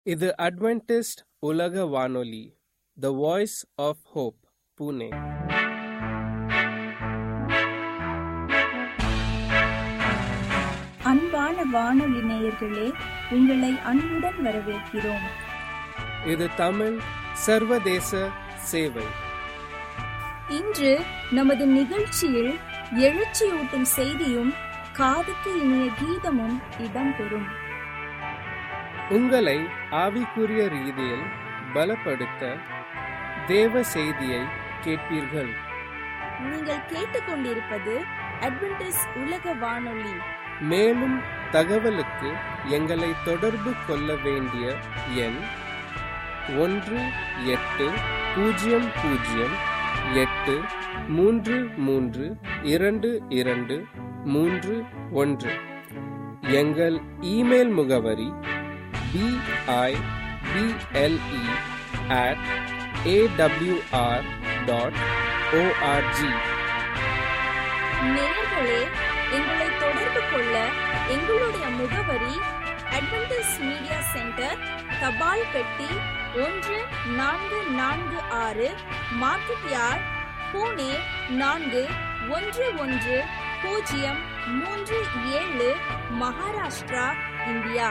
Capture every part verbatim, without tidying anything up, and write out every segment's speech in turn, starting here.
இது அட்வென்டிஸ்ட் உலக வானொலி, the voice of hope, Pune. அன்பான வானொலி நேயர்களே, உங்களை அன்புடன் வரவேற்கிறோம். இது தமிழ் சர்வதேச சேவை. இன்று நமது நிகழ்ச்சியில் எழுச்சியூட்டும் செய்தியும் காதுக்கு இனிய கீதமும் இடம்பெறும். உங்களை ஆவிக்குரிய ரீதியில் பலப்படுத்த தேவ செய்தியை கேட்பீர்கள். நீங்கள் கேட்டுக்கொண்டிருப்பது அட்வென்டிஸ்ட் உலக வானொலி. மேலும் தகவலுக்கு எங்களை தொடர்பு கொள்ள வேண்டிய எண் ஒன்று எட்டு பூஜ்ஜியம் பூஜ்ஜியம் எட்டு மூன்று மூன்று இரண்டு இரண்டு மூன்று ஒன்று. எங்கள் இமெயில் முகவரி P I P L E at AWR dot ORG. நேயர்களே, எங்களை தொடர்பு கொள்ள எங்களுடைய முகவரி அட்வென்டிஸ்ட் மீடியா சென்டர், தபால் பெட்டி ஒன்று நான்கு நான்கு ஆறு, மார்க்கெட் யார்ட், புனே நான்கு ஒன்று ஒன்று பூஜ்ஜியம் மூன்று ஏழு, மகாராஷ்டிரா, இந்தியா.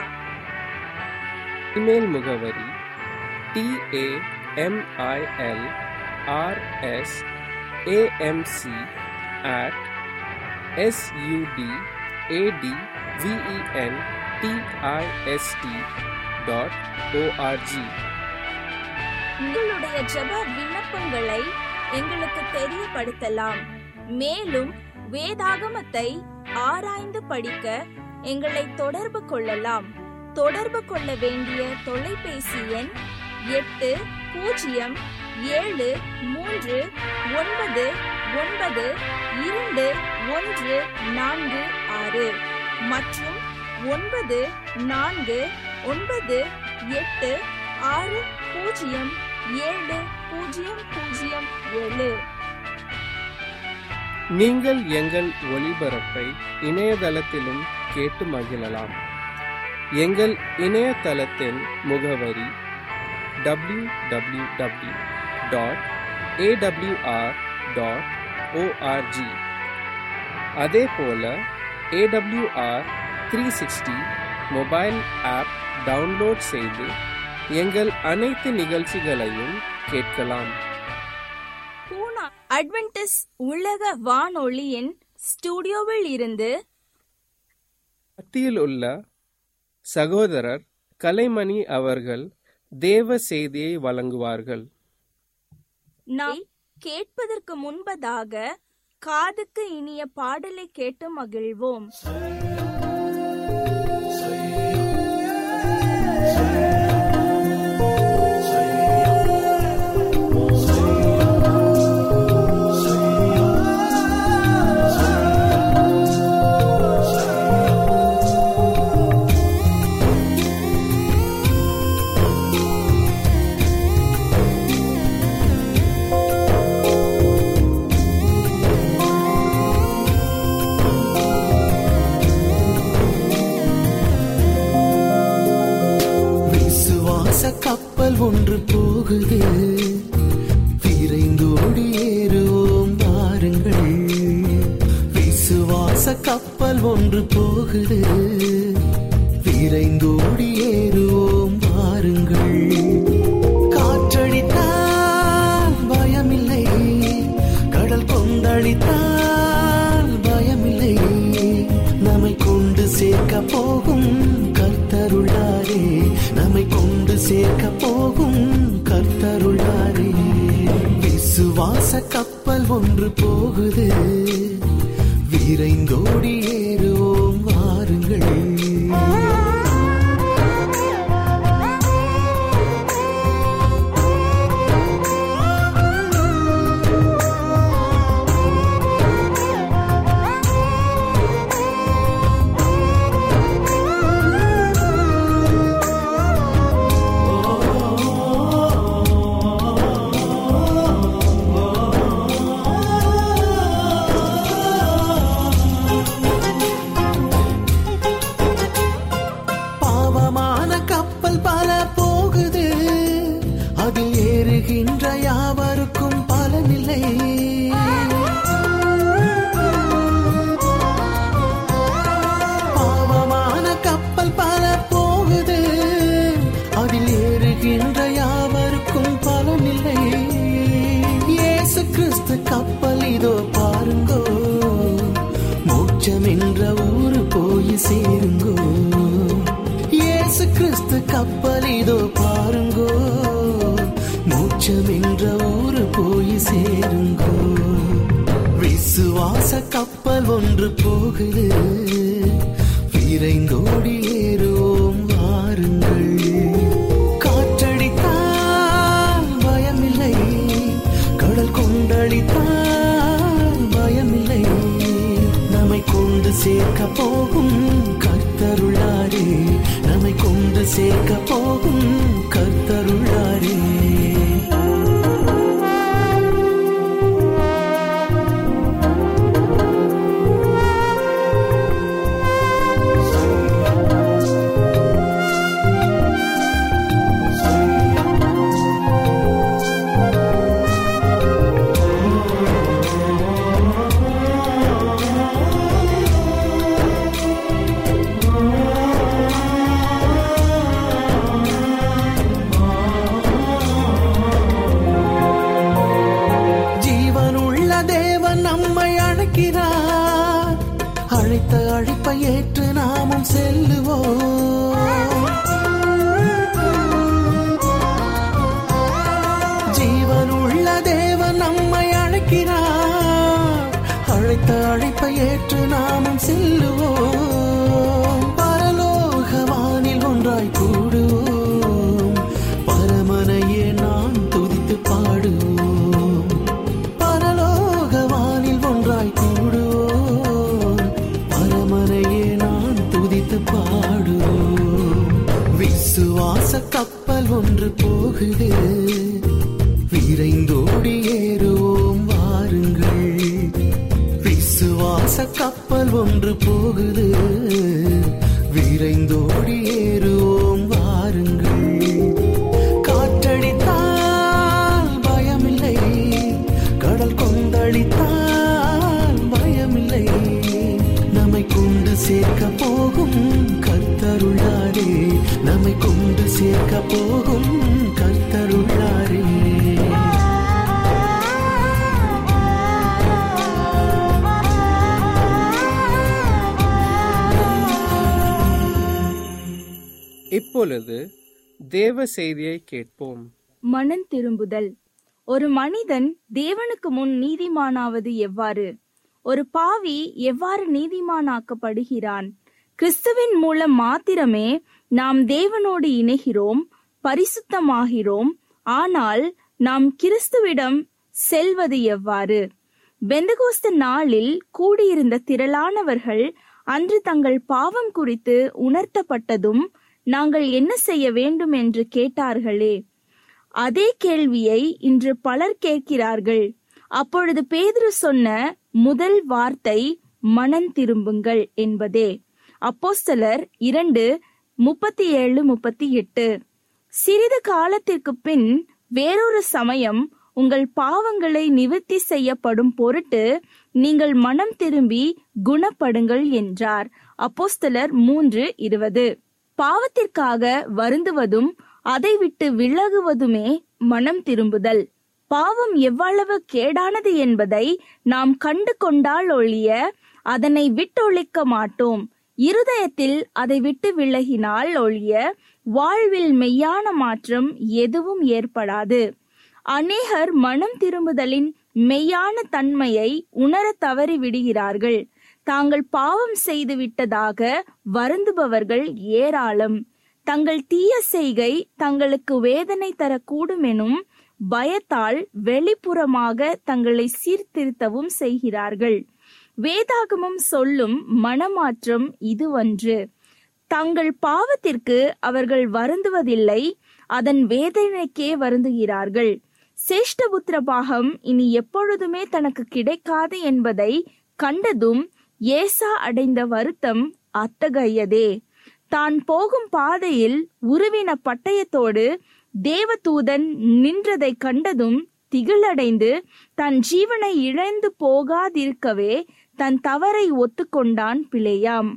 இமெயில் முகவரி T A M I L R S A M C at S U T A T V E N T I S T dot ORG. உங்களுடைய ஜெப விண்ணப்பங்களை எங்களுக்கு தெரியப்படுத்தலாம். மேலும் வேதாகமத்தை ஆராய்ந்து படிக்க எங்களை தொடர்பு கொள்ளலாம். தொடர்பு கொள்ள வேண்டிய தொலைபேசி எண் எட்டு பூஜ்ஜியம் ஏழு மூன்று ஒன்பது ஒன்பது இரண்டு ஒன்று நான்கு ஆறு மற்றும் ஒன்பது நான்கு ஒன்பது எட்டு ஆறு பூஜ்ஜியம் ஏழு பூஜ்ஜியம் பூஜ்ஜியம் ஏழு. நீங்கள் எங்கள் ஒளிபரப்பை இணையதளத்திலும் கேட்டு மகிழலாம். எங்கள் இணையதளத்தின் முகவரி W W W dot AWR dot ORG. அதே போல AWR three sixty mobile app download செய்து எங்கள் அனைத்து நிகழ்ச்சிகளையும் கேட்கலாம். பூனா அட்வென்டிஸ்ட் உலக வானொலியின் ஸ்டுடியோவில் இருந்து மத்தியில் உள்ள சகோதரர் கலைமணி அவர்கள் தேவ செய்தியை வழங்குவார்கள். நாம் கேட்பதற்கு முன்பதாக காதுக்கு இனிய பாடலை கேட்டு மகிழ்வோம். கப்பல் ஒன்று போகுது, விரைந்தோடி ஏறுவோம் வாருங்கள். விசுவாச கப்பல் ஒன்று போகுது, விரைந்தோடி ஏறுவோம் வாருங்கள். காற்றடித்தால் பயமில்லை, கடல் கொந்தளித்தால் பயமில்லை. நம்மை கொண்டு சேர்க்க போகும் கர்த்தருள்ளாரே, நம்மை கொண்டு சேர்க்க போகும் கர்த்தருள்ளாரே. விசுவாச கப்பல் ஒன்று போகுது, விரைந்தோடி ஏறுவோம் வாருங்கள். ஏறுகின்ற யாவருக்கும் பலனில்லை. பாவமான கப்பல் பல போகுது, அதில் ஏறுகின்ற யாவருக்கும் பலனில்லை. இயேசு கிறிஸ்து கப்பல் இதோ பாருங்கோ, மோட்சம் என்ற ஊரு போய் சேருங்கோ. இயேசு கிறிஸ்து கப்பல் இதோ பாருங்கோ, மோட்சம் என்ற ஊரு போய் சேருங்கோ. விசுவாச கப்பல் ஒன்று போகுது, விரைந்தோடி ஏறுவோம் வாருங்கள். காற்றடித்தால் பயமில்லை, கடல் கொண்டடித்தால் பயமில்லை. நம்மை கொண்டு சேர்க்க போகும் கர்த்தருளாரே, நம்மை கொண்டு சேர்க்க போகும் கர்த்தருளாரே. அழைத்த அழைப்பை ஏற்று நாமும் செல்லுவோம். ஜீவனுள்ள தேவன் நம்மை அழைக்கிறார், அழைத்த அழைப்பை ஏற்று நாமும் செல்லுவோம். பரலோகவானில் ஒன்றாய் கூடுவோம், பரமனையே நான் துதித்து பாடுவோம். பரலோகவானில் ஒன்றாய் கூடுவோம், பாடுவோம். விசுவாச கப்பல் ஒன்று போகுது, விரைந்தோடி ஏறுவோம் வாருங்கள். விசுவாச கப்பல் ஒன்று போகுது, விரைந்தோடி ஏறுவோம் வாருங்கள். காற்றடித்தால் பயமில்லை, கடல் கொந்தளித்தால் பயமில்லை. நம்மை கொண்டு சேர்க்க போகும் கர்த்தருளாரே, நம்மை கொண்டு சேர்க்க போகும் கர்த்தருளாரே. இப்பொழுது தேவ செய்தியை கேட்போம். மனம் திரும்புதல். ஒரு மனிதன் தேவனுக்கு முன் நீதிமானாவது எவ்வாறு? ஒரு பாவி எவ்வாறு நீதிமானாக்கப்படுகிறான்? கிறிஸ்துவின் மூலம் மாத்திரமே நாம் தேவனோடு இணைகிறோம், பரிசுத்தமாகிறோம். ஆனால் நாம் கிறிஸ்துவிடம் செல்வது எவ்வாறு? பெந்தகோஸ்து நாளில் கூடியிருந்த திரளானவர்கள் அன்று தங்கள் பாவம் குறித்து உணர்த்தப்பட்டதும் நாங்கள் என்ன செய்ய வேண்டும் என்று கேட்டார்களே. அதே கேள்வியை இன்று பலர் கேட்கிறார்கள். அப்பொழுது பேதுரு சொன்ன முதல் வார்த்தை மனம் திரும்புங்கள் என்பதே. அப்போஸ்தலர் இரண்டு முப்பத்தி ஏழு முப்பத்தி எட்டு. சிறிது காலத்திற்கு பின் வேறொரு சமயம் உங்கள் பாவங்களை நிவர்த்தி செய்யப்படும் பொருட்டு நீங்கள் மனம் திரும்பி குணப்படுங்கள் என்றார். அப்போஸ்தலர் மூன்று இருபது. பாவத்திற்காக வருந்துவதும் அதை விட்டு விலகுவதுமே மனம் திரும்புதல். பாவம் எவ்வளவு கேடானது என்பதை நாம் கண்டு கொண்டால் ஒழிய அதனை விட்டொழிக்க மாட்டோம். இருதயத்தில் அதை விட்டு விலகினால் ஒழிய வாழ்வில் மெய்யான மாற்றம் எதுவும் ஏற்படாது. அநேகர் மனம் திரும்புதலின் மெய்யான தன்மையை உணர தவறி விடுகிறார்கள். தாங்கள் பாவம் செய்து விட்டதாக வருந்துபவர்கள் ஏராளம். தங்கள் தீய செய்கை தங்களுக்கு வேதனை தரக்கூடும் எனும் பயத்தால் வெளிப்புறமாக தங்களை சீர்திருத்தவும் செய்கிறார்கள். வேதாகமம் சொல்லும் மனமாற்றம் இதுவன்று. தங்கள் பாவத்திற்கு அவர்கள் வருந்துவதில்லை, அதன் வேதனைக்கே வருந்துகிறார்கள். சேஷ்டபுத்திர பாகம் இனி எப்பொழுதுமே தனக்கு கிடைக்காது என்பதை கண்டதும் ஏசா அடைந்த வருத்தம் அத்தகையதே. தான் போகும் பாதையில் உருவின பட்டயத்தோடு தேவதூதன் நின்றதை கண்டதும் திகிலடைந்து தன் ஜீவனை இழந்து போகாதிருக்கவே தன் தவறை ஒத்துக்கொண்டான் பிலேயாம்.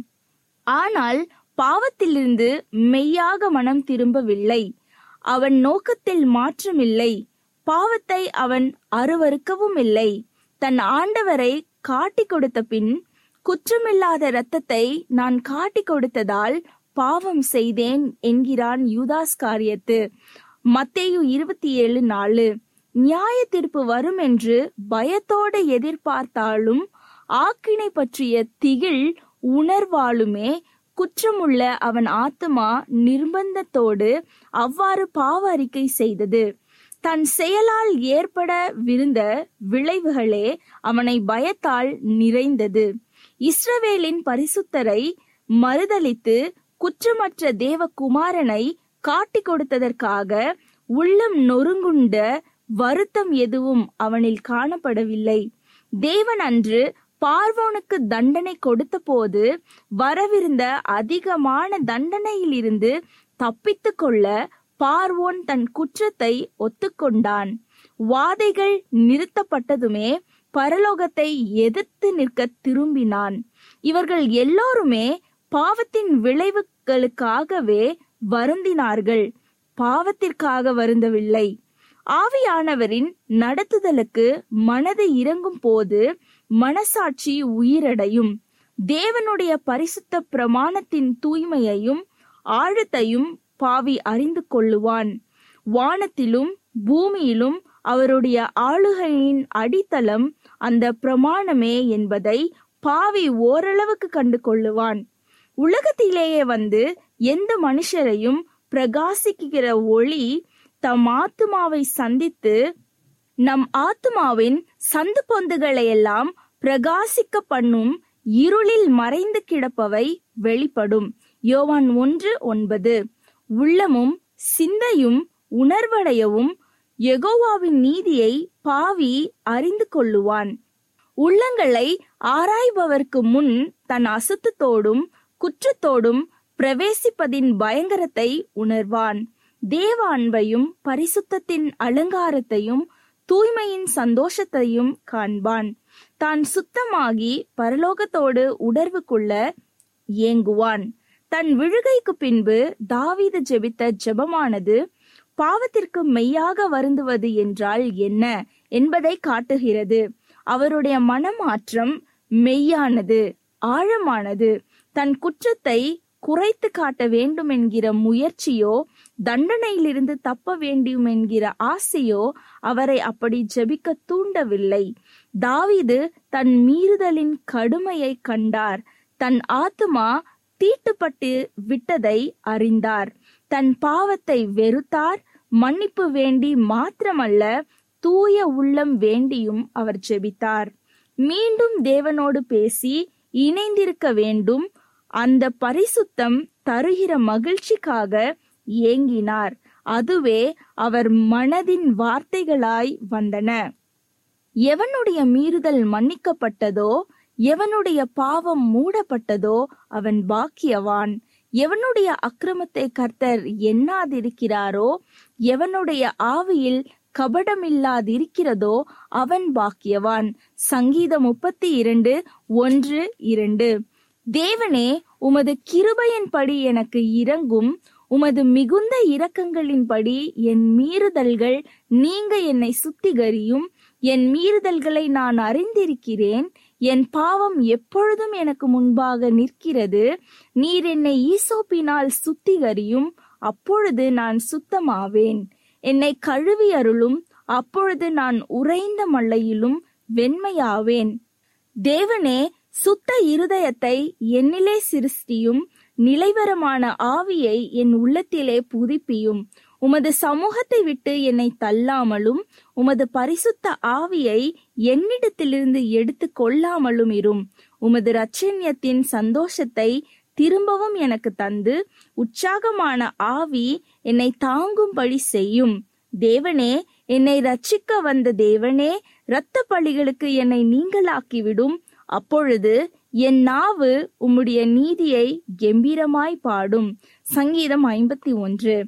ஆனால் பாவத்திலிருந்து மெய்யாக மனம் திரும்பவில்லை. அவன் நோக்கத்தில் மாற்றமில்லை. பாவத்தை அவன் அருவருக்கவும் இல்லை. தன் ஆண்டவரை காட்டி கொடுத்த பின், குற்றமில்லாத இரத்தத்தை நான் காட்டி கொடுத்ததால் பாவம் செய்தேன் என்கிறான் யூதாஸ்காரியத்து. மத்தேயு இருபத்தி ஏழு நாலு. நியாய தீர்ப்பு வரும் என்று பயத்தோடு எதிர்பார்த்தாலும் ஆக்கினை பற்றிய திகில் உணர்வாலுமே குற்றமுள்ள அவன் ஆத்துமா நிர்பந்தத்தோடு அவ்வாறு பாவ அறிக்கை செய்தது. தன் செயலால் ஏற்படவிருந்த விளைவுகளே அவனை பயத்தால் நிறைந்தது. இஸ்ரவேலின் பரிசுத்தரை மறுதலித்து குற்றமற்ற தேவகுமாரனை காட்டி கொடுத்ததற்காக உள்ளம் நொறுங்குண்ட வருத்தம் எதுவும் அவனில் காணப்படவில்லை. தேவன் அன்று பார்வோனுக்கு தண்டனை கொடுத்த போது வரவிருந்த அதிகமான தண்டனையில் இருந்து தப்பித்து கொள்ள பார்வோன் தன் குற்றத்தை ஒத்துக்கொண்டான். வாதைகள் நிறுத்தப்பட்டதுமே பரலோகத்தை எதிர்த்து நிற்க திரும்பினான். இவர்கள் எல்லோருமே பாவத்தின் விளைவுகளுக்காகவே வருந்தினார்கள், பாவத்திற்காக வருந்தவில்லை. ஆவியானவரின் நடத்துதலுக்கு மனது இறங்கும் போது மனசாட்சி உயிரடையும். தேவனுடைய பரிசுத்த பிரமாணத்தின் தூய்மையையும் ஆழத்தையும் பாவி அறிந்து கொள்ளுவான். வானத்திலும் பூமியிலும் அவருடைய ஆளுகையின் அடித்தளம் அந்த பிரமாணமே என்பதை பாவி ஓரளவுக்கு கண்டு கொள்ளுவான். உலகத்திலேயே வந்து எந்த மனுஷரையும் பிரகாசிக்கிற ஒளி தம் ஆத்துமாவை சந்தித்து நம் ஆத்துமாவின் சந்து பொந்துகளை எல்லாம் பிரகாசிக்க பண்ணும். இருளில் மறைந்து கிடப்பவை வெளிப்படும். யோவான் ஒன்று ஒன்பது. உள்ளமும் சிந்தையும் உணர்வடையவும் யெகோவாவின் நீதியை பாவி அறிந்து கொள்ளுவான். உள்ளங்களை ஆராய்பவர்க்கு முன் தன் அசுத்தத்தோடும் குற்றத்தோடும் பிரவேசிப்பதின் பயங்கரத்தை உணர்வான். தேவ அன்பையும் பரிசுத்தத்தின் அலங்காரத்தையும் தூய்மையின் சந்தோஷத்தையும் காண்பான். தான் சுத்தமாகி பரலோகத்தோடு உணர்வு கொள்ள ஏங்குவான். தன் விழுகைக்கு பின்பு தாவீது ஜெபித்த ஜெபமானது பாவத்திற்கு மெய்யாக வருந்துவது என்றால் என்ன என்பதை காட்டுகிறது. அவருடைய மனமாற்றம் மெய்யானது, ஆழமானது. தன் குற்றத்தை குறைத்து காட்ட வேண்டும் என்கிற முயற்சியோ தண்டனையிலிருந்து தப்ப வேண்டும் என்கிற ஆசையோ அவரை அப்படி ஜெபிக்க தூண்டவில்லை. தாவீது தன் மீறுதலின் கடுமையை கண்டார். தன் ஆத்துமா தீட்டுப்பட்டு விட்டதை அறிந்தார். தன் பாவத்தை வெறுத்தார். மன்னிப்பு வேண்டி மாத்திரமல்ல, தூய உள்ளம் வேண்டியும் அவர் ஜெபித்தார். மீண்டும் தேவனோடு பேசி இணைந்திருக்க வேண்டும். அந்த பரிசுத்தம் தருகிற மகிழ்ச்சிக்காக ஏங்கினார். அதுவே அவர் மனதின் வார்த்தைகளாய் வந்தன. எவனுடைய மீறுதல் மன்னிக்கப்பட்டதோ, எவனுடைய பாவம் மூடப்பட்டதோ அவன் பாக்கியவான். எவனுடைய அக்கிரமத்தை கர்த்தர் எண்ணாதிருக்கிறாரோ, எவனுடைய ஆவியில் கபடமில்லாதிருக்கிறதோ அவன் பாக்கியவான். சங்கீதம் முப்பத்தி இரண்டு ஒன்று இரண்டு. தேவனே, உமது கிருபையின்படி எனக்கு இரங்கும். உமது மிகுந்த இரக்கங்களின்படி என் மீறுதல்கள் நீங்க என்னை சுத்திகரியும். என் மீறுதல்களை நான் அறிந்திருக்கிறேன். என் பாவம் எப்பொழுதும் எனக்கு முன்பாக நிற்கிறது. நீர் என்னை ஈசோப்பினால் சுத்திகரியும், அப்பொழுது நான் சுத்தமாவேன். என்னை கழுவி அருளும், அப்பொழுது நான் உறைந்த மழையிலும் வெண்மையாவேன். தேவனே, சுத்த இருதயத்தை என்னிலே சிருஷ்டியும், நிலைவரமான ஆவியை என் உள்ளத்திலே புதுப்பியும். உமது சமூகத்தை விட்டு என்னை தள்ளாமலும், உமது பரிசுத்த ஆவியை என்னிடத்திலிருந்து எடுத்து கொள்ளாமலும் இரும். உமது இரட்சண்யத்தின் சந்தோஷத்தை திரும்பவும் எனக்கு தந்து, உற்சாகமான ஆவி என்னை தாங்கும்படி செய்யும். தேவனே, என்னை ரட்சிக்க வந்த தேவனே, இரத்த பழிகளுக்கு என்னை நீங்களாக்கிவிடும். அப்பொழுது என் நாவு உம்முடைய நீதியை கெம்பீரமாய் பாடும். சங்கீதம் ஐம்பத்தி ஒன்று.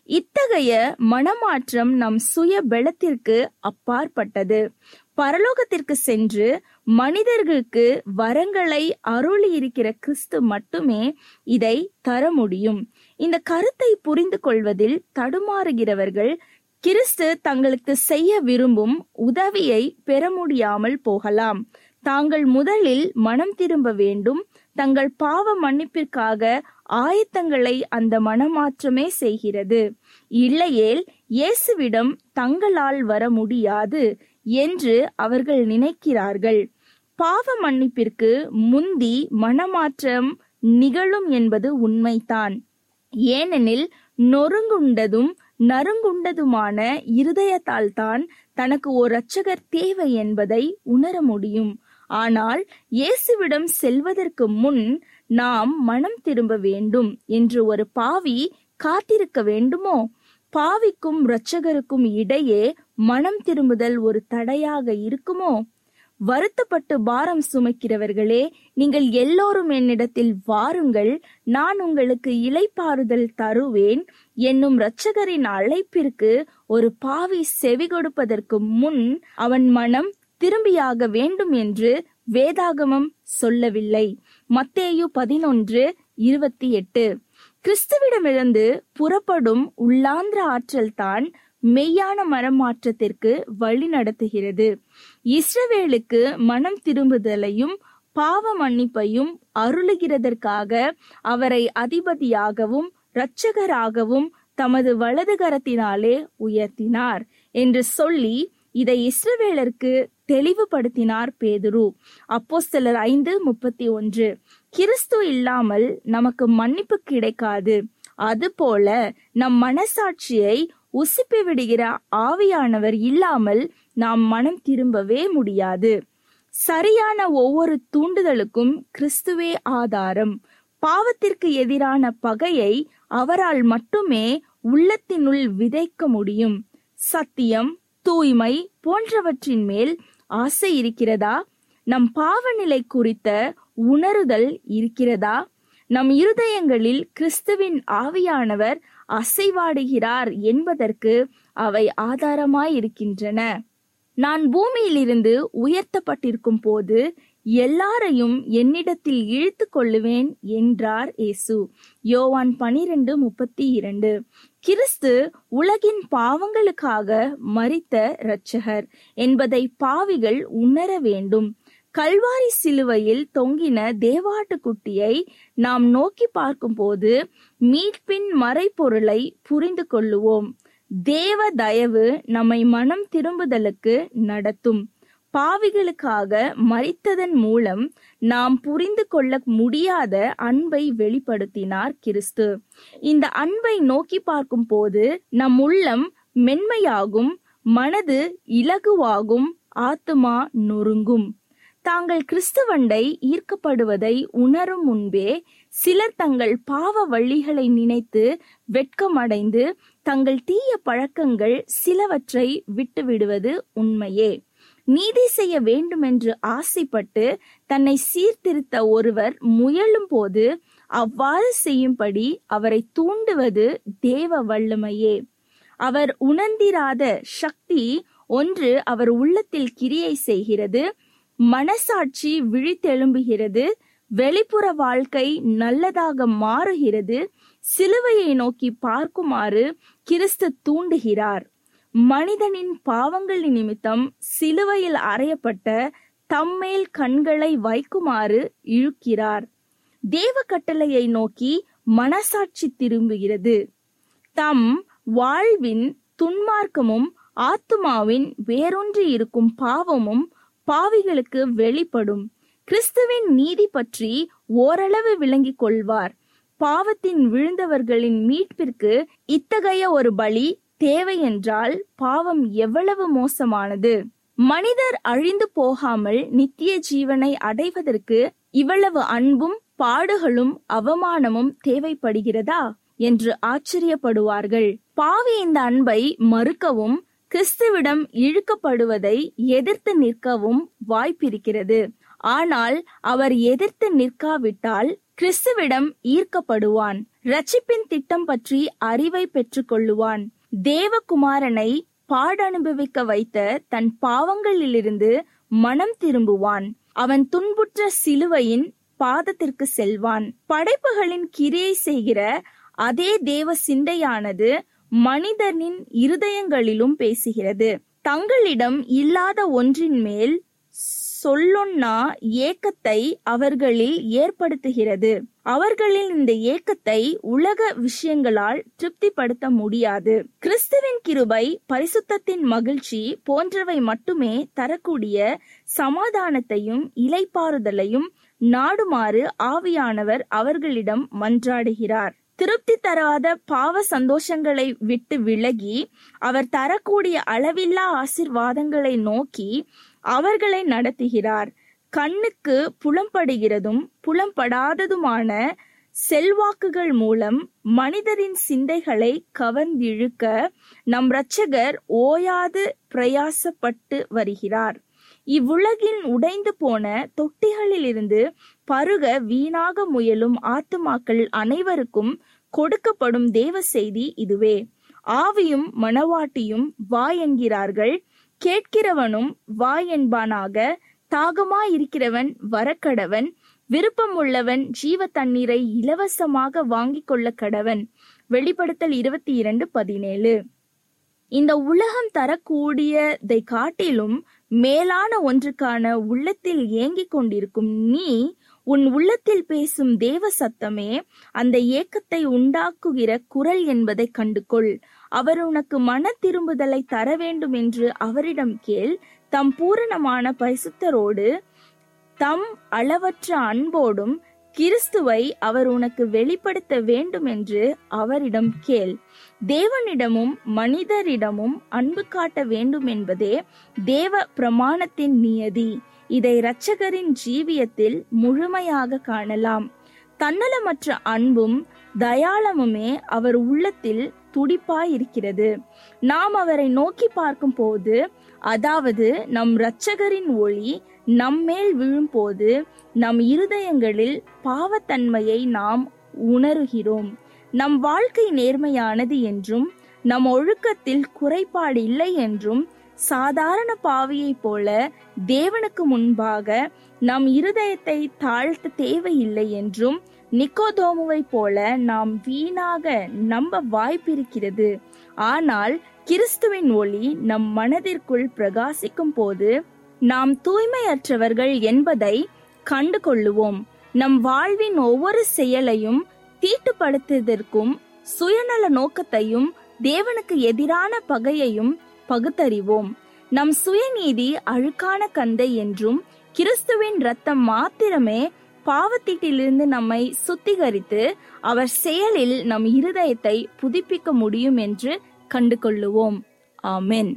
இத்தகைய மனமாற்றம் நம் சுய பலத்திற்கு அப்பாற்பட்டது. பரலோகத்திற்கு சென்று மனிதர்களுக்கு வரங்களை அருளி இருக்கிற கிறிஸ்து மட்டுமே இதை தர முடியும். இந்த கருத்தை புரிந்து கொள்வதில் தடுமாறுகிறவர்கள் கிறிஸ்து தங்களுக்கு செய்ய விரும்பும் உதவியை பெற முடியாமல் போகலாம். தாங்கள் முதலில் மனம் திரும்ப வேண்டும். தங்கள் பாவ மன்னிப்பிற்காக ஆயத்தங்களை அந்த மனமாற்றமே செய்கிறது. இல்லையேல் இயேசுவிடம் தங்களால் வர முடியாது என்று அவர்கள் நினைக்கிறார்கள். பாவ மன்னிப்பிற்கு முந்தி மனமாற்றம் நிகழும் என்பது உண்மைதான். ஏனெனில் நொறுங்குண்டதும் நறுங்குண்டதுமான இருதயத்தால் தான் தனக்கு ஒரு இரட்சகர் தேவை என்பதை உணர முடியும். ஆனால் இயேசுவிடம் செல்வதற்கு முன் நாம் மனம் திரும்ப வேண்டும் என்று ஒரு பாவி காத்திருக்க வேண்டுமோ? பாவிக்கும் இரட்சகருக்கும் இடையே மனம் திரும்புதல் ஒரு தடையாக இருக்குமோ? வருத்தப்பட்டு பாரம் சுமக்கிறவர்களே, நீங்கள் எல்லோரும் என்னிடத்தில் வாருங்கள், நான் உங்களுக்கு இளைப்பாறுதல் தருவேன் என்னும் இரட்சகரின் அழைப்பிற்கு ஒரு பாவி செவி கொடுப்பதற்கு முன் அவன் மனம் திரும்பியாக வேண்டும் என்று வேதாகமம் சொல்லவில்லை. மத்தேயு பதினொன்று இருபத்தி எட்டு. கிறிஸ்துவிடமிருந்து புறப்படும் உள்ளாந்திர ஆற்றல் தான் மெய்யான மனமாற்றத்திற்கு வழி நடத்துகிறது. இஸ்ரவேலுக்கு மனம் திரும்புதலையும் பாவ மன்னிப்பையும் அருளுகிறதற்காக அவரை அதிபதியாகவும் இரட்சகராகவும் தமது வலது கரத்தினாலே உயர்த்தினார் என்று சொல்லி இதை இஸ்ரவேலருக்கு தெளிவுபடுத்தினார் பேதுரு. அப்போஸ்தலர் ஐந்து முப்பத்தி ஒன்று. கிறிஸ்து இல்லாமல் நமக்கு மன்னிப்பு கிடைக்காது. அதுபோல நம் மனசாட்சியை உசுப்பி விடுகிற ஆவியானவர் இல்லாமல் நாம் மனம் திரும்பவே முடியாது. சரியான ஒவ்வொரு தூண்டுதலுக்கும் கிறிஸ்துவே ஆதாரம். பாவத்திற்கு எதிரான பகையை அவரால் மட்டுமே உள்ளத்தினுள் விதைக்க முடியும். சத்தியம், தூய்மை போன்றவற்றின் மேல் ஆசை இருக்கிறதா? நம் பாவநிலை குறித்த உணருதல் இருக்கிறதா? நம் இருதயங்களில் கிறிஸ்துவின் ஆவியானவர் அசைவாடுகிறார் என்பதற்கு அவை ஆதாரமாயிருக்கின்றன. நான் பூமியிலிருந்து உயர்த்தப்பட்டிருக்கும் போது எல்லாரையும் என்னிடத்தில் இழுத்து கொள்ளுவேன் என்றார் இயேசு. யோவான் பனிரெண்டு முப்பத்தி இரண்டு. கிறிஸ்து உலகின் பாவங்களுக்காக மரித்த இரட்சகர் என்பதை பாவிகள் உணர வேண்டும். கல்வாரி சிலுவையில் தொங்கின தேவாட்டுக்குட்டியை நாம் நோக்கி பார்க்கும் போது மீட்பின் மறைபொருளை புரிந்து கொள்ளுவோம். தேவ தயவு நம்மை மனம் திரும்புதலுக்கு நடத்தும். பாவிகளுக்காக மரித்ததன் மூலம் நாம் புரிந்து கொள்ள முடியாத அன்பை வெளிப்படுத்தினார் கிறிஸ்து. இந்த அன்பை நோக்கி பார்க்கும் போது நம் உள்ளம் மென்மையாகும், மனது இலகுவாகும், ஆத்துமா நொறுங்கும். தாங்கள் கிறிஸ்துவண்டை ஈர்க்கப்படுவதை உணரும் முன்பே சிலர் தங்கள் பாவ வழிகளை நினைத்து வெட்கமடைந்து தங்கள் தீய பழக்கங்கள் சிலவற்றை விட்டுவிடுவது உண்மையே. நீதி செய்ய வேண்டும் என்று ஆசைப்பட்டு தன்னை சீர்திருத்த ஒருவர் முயலும் போது அவ்வாறு செய்யும்படி அவரை தூண்டுவது தேவ வல்லமையே. அவர் உணர்ந்திராத சக்தி ஒன்று அவர் உள்ளத்தில் கிரியை செய்கிறது. மனசாட்சி விழித்தெழும்புகிறது. வெளிப்புற வாழ்க்கை நல்லதாக மாறுகிறது. சிலுவையை நோக்கி பார்க்குமாறு கிறிஸ்து தூண்டுகிறார். மனிதனின் பாவங்களின் நிமித்தம் சிலுவையில் அறையப்பட்ட தம்மேல் கண்களை வைக்குமாறு இழுக்கிறார். தேவ கட்டளையை நோக்கி மனசாட்சி திரும்புகிறது. தம் வாழ்வின் துன்மார்க்கமும் ஆத்துமாவின் வேரூன்றி இருக்கும் பாவமும் பாவிகளுக்கு வெளிப்படும். கிறிஸ்துவின் நீதி பற்றி ஓரளவு விளங்கிக் கொள்வார். பாவத்தின் விழுந்தவர்களின் மீட்பிற்கு இத்தகைய ஒரு பலி தேவை என்றால் பாவம் எவ்வளவு மோசமானது! மனிதர் அழிந்து போகாமல் நித்திய ஜீவனை அடைவதற்கு இவ்வளவு அன்பும் பாடுகளும் அவமானமும் தேவைப்படுகிறதா என்று ஆச்சரியப்படுவார்கள். பாவி இந்த அன்பை மறுக்கவும் கிறிஸ்துவிடம் இழுக்கப்படுவதை எதிர்த்து நிற்கவும் வாய்ப்பிருக்கிறது. ஆனால் அவர் எதிர்த்து நிற்காவிட்டால் கிறிஸ்துவிடம் ஈர்க்கப்படுவான். ரட்சிப்பின் திட்டம் பற்றி அறிவை பெற்றுக் கொள்ளுவான். தேவகுமாரனை பாடனுபவிக்க வைத்த தன் பாவங்களிலிருந்து மனம் திரும்புவான். அவன் துன்புற்ற சிலுவையின் பாதத்திற்கு செல்வான். படைப்புகளின் கிரியை செய்கிற அதே தேவ சிந்தையானது மனிதனின் இருதயங்களிலும் பேசுகிறது. தங்களிடம் இல்லாத ஒன்றின் மேல் சொல்லொன்னா ஏக்கத்தை அவர்களில் ஏற்படுத்துகிறது. அவர்களில் இந்த ஏக்கத்தை உலக விஷயங்களால் திருப்திப்படுத்த முடியாது. கிறிஸ்துவின் கிருபை, பரிசுத்தத்தின் மகிழ்ச்சி போன்றவை மட்டுமே தரக்கூடிய சமாதானத்தையும் இளைப்பாறுதலையும் நாடுமாறு ஆவியானவர் அவர்களிடம் மன்றாடுகிறார். திருப்தி தராத பாவ சந்தோஷங்களை விட்டு விலகி அவர் தரக்கூடிய அளவில்லா ஆசீர்வாதங்களை நோக்கி அவர்களை நடத்துகிறார். கண்ணுக்கு புலம்படுகிறதும் புலம்படாததுமான செல்வாக்குகள் மூலம் மனிதரின் சிந்தைகளை கவர்ந்திழுக்க நம் இரட்சகர் ஓயாது பிரயாசப்பட்டு வருகிறார். இவ்வுலகின் உடைந்து போன தொட்டிகளிலிருந்து பருக வீணாக முயலும் ஆத்துமாக்கள் அனைவருக்கும் கொடுக்கப்படும் தேவ செய்தி இதுவே. ஆவியும் மணவாட்டியும் வா என்கிறார்கள். கேட்கிறவனும் வா என்பானாக. தாகமாயிருக்கிறவன் வரக்கடவன். விருப்பம் உள்ளவன் ஜீவ தண்ணீரை இலவசமாக வாங்கிக் கொள்ள கடவன். வெளிப்படுத்தல் இருபத்தி இரண்டு பதினேழு. இந்த உலகம் தரக்கூடியதை காட்டிலும் மேலான ஒன்றுக்கான உள்ளத்தில் ஏங்கிக் கொண்டிருக்கும் நீ, உன் உள்ளத்தில் பேசும் தேவ சத்தமே அந்த ஏக்கத்தை உண்டாக்குகிற குரல் என்பதை கண்டுகொள். அவர் உனக்கு மன திரும்புதலை தர வேண்டும் என்று அவரிடம் கேள். தம் பூரணமான பரிசுத்தரோடு தம் அளவற்ற அன்போடும் கிறிஸ்துவை அவர் உனக்கு வெளிப்படுத்த வேண்டும் என்று அவரிடம் கேள். தேவனிடமும் மனிதரிடமும் அன்பு காட்ட வேண்டும் என்பதே தேவ பிரமாணத்தின் நியதி. இதை இரட்சகரின் ஜீவியத்தில் முழுமையாக காணலாம். தன்னலமற்ற அன்பும் தயாளமுமே அவர் உள்ளத்தில் துடிப்பாயிருக்கிறது. நாம் அவரை நோக்கி பார்க்கும் போது, அதாவது நம் இரட்சகரின் ஒளி நம்மேல் விழும் போது, நம் இருதயங்களில் பாவத்தன்மையை நாம் உணருகிறோம். நம் வாழ்க்கை நேர்மையானது என்றும் நம் ஒழுக்கத்தில் குறைபாடு இல்லை என்றும் சாதாரண பாவியை போல தேவனுக்கு முன்பாக நம் இருதயத்தை தாழ்த்த தேவையில்லை என்றும் நிக்கோதோமுவை போல நாம் வீணாக நம்ப வாய்ப்பிருக்கிறது. ஆனால் கிறிஸ்துவின் ஒளி நம் மனதிற்குள் பிரகாசிக்கும் போது நாம் தூய்மையற்றவர்கள் என்பதை கண்டு கொள்ளுவோம். நம் வாழ்வின் ஒவ்வொரு செயலையும் தீட்டுப்படுத்துவதற்கும் சுயநல நோக்கத்தையும் தேவனுக்கு எதிரான பகையையும் பகுத்தறிவோம். நம் சுயநீதி அழுக்கான கந்தை என்றும் கிறிஸ்துவின் இரத்தம் மாத்திரமே பாவத்தீட்டிலிருந்து நம்மை சுத்திகரித்து அவர் செயலில் நம் இருதயத்தை புதுப்பிக்க முடியும் என்று கண்டு கொள்ளுவோம். ஆமென்.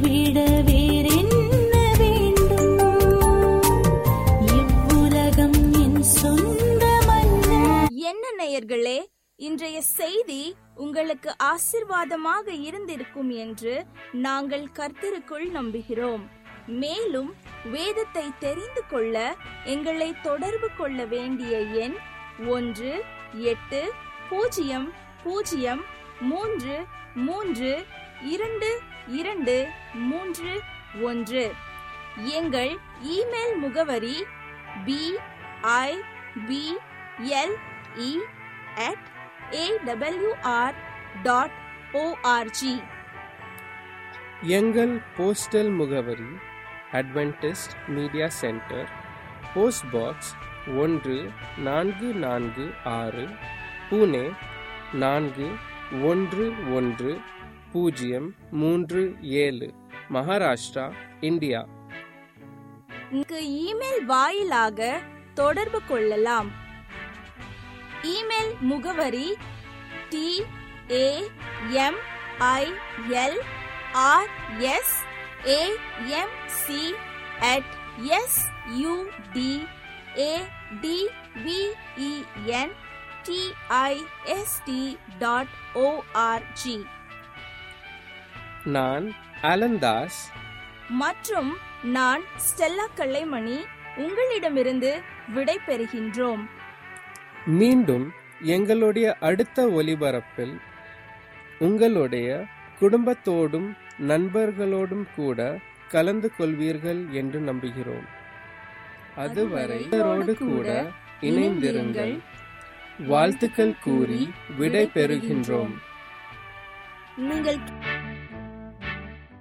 விட வேறென்ன வேண்டும்? இவ்வுலகம் என் சொந்தமல்ல. என்ன நேயர்களே, இன்றைய செய்தி உங்களுக்கு ஆசீர்வாதமாக இருந்திருக்கும் என்று நாங்கள் கர்த்தருக்குள் நம்புகிறோம். மேலும் வேதத்தை தெரிந்து கொள்ள எங்களை தொடர்பு கொள்ள வேண்டிய எண் ஒன்று எட்டு பூஜ்ஜியம் பூஜ்ஜியம் மூன்று மூன்று இரண்டு இரண்டு மூன்று ஒன்று. எங்கள் இமெயில் முகவரி P I P L E at A W R dot ORG. எங்கள் போஸ்டல் முகவரி Adventist media centre, post box ஒன்று நான்கு நான்கு ஆறு, புனே நான்கு ஒன்று ஒன்று பூஜ்ஜியம் மூன்று ஏழு, மகாராஷ்டிரா, இந்தியா. இமெயில் வாயிலாக தொடர்பு கொள்ளலாம். இமெயில் முகவரி T A M I L R S A M C at S U T A T V E N T I S T dot ORG. நான் அலந்தாஸ் மற்றும் நான் ஸ்டெல்லா கலைமணி உங்களிடமிருந்து விடை பெறுகின்றோம். மீண்டும் எங்களுடைய அடுத்த ஒலிபரப்பில் உங்களுடைய குடும்பத்தோடும் நண்பர்களோடும் கூட கலந்து கொள்வீர்கள் என்று நம்புகிறோம். அதுவரை இவரோடு கூட இணைந்திருங்கள். வாழ்த்துக்கள் கூறி விடை பெறுகின்றோம். நீங்கள்